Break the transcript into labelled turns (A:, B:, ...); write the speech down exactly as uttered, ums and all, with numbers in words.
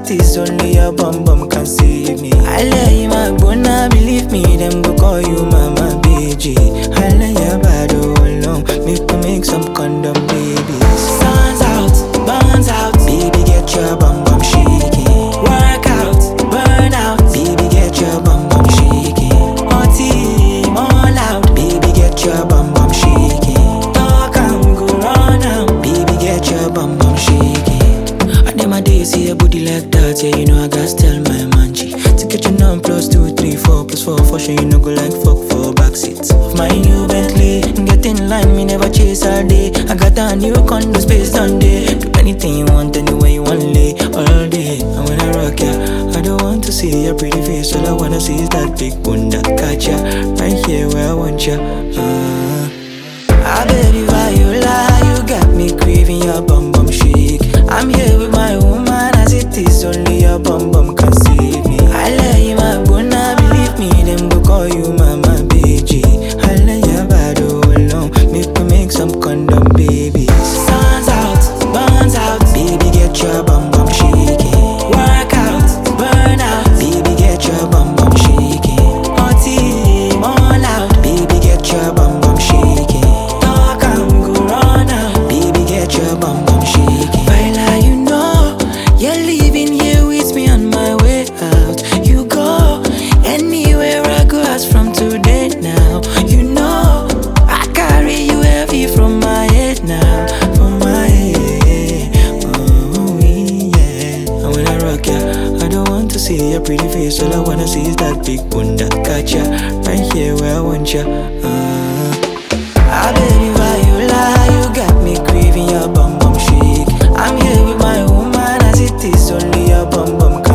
A: it is, only your bum bum can save me. I lay you my bona, believe me, them go call you mama B G. I lay your bad alone, make me make some condom babies. Sun's out, burns out, baby get your bum bum shaking. Work out, burn out, baby get your bum bum shaking. Party, all out, baby get your bum bum shaking. Talk and go run out, baby get your bum bum shaking. My days see a booty like that, yeah, you know I gotta tell my manchi to get your numb plus two, three, four plus four, for sure you know go like fuck for backseats of my new Bentley. Get in line, me never chase all day. I got a new condo space done day. Do anything you want, anywhere you want, lay all day. And when I rock ya, I don't want to see your pretty face. All I wanna see is that big bunda. Catch ya right here where I want ya. Uh, I baby, why you lie? You got me craving your bum bum shake. I'm here with my woman, as it is, only your bum bum can save me. I lay you my bona, believe me, them go call you mama B G. I lay your bad alone, make me make some condom babies. Sun's out, burns out, baby get your bum bum shaking. Work out, burn out, baby get your bum bum shaking. Party, all out, baby get your bum bum shaking. Talk and go run out, baby get your bum bum shaking. You're leaving here with me on my way out. You go anywhere I go, ask from today now. You know I carry you heavy from my head now, from my head. Oh yeah. And when I rock ya, I don't want to see your pretty face. All I wanna see is that big bunda. Catch ya right here where I want ya. Uh, ah baby, why you lie? You got me craving your bum bum shake. I'm here with my woman, as it is, only your bum bum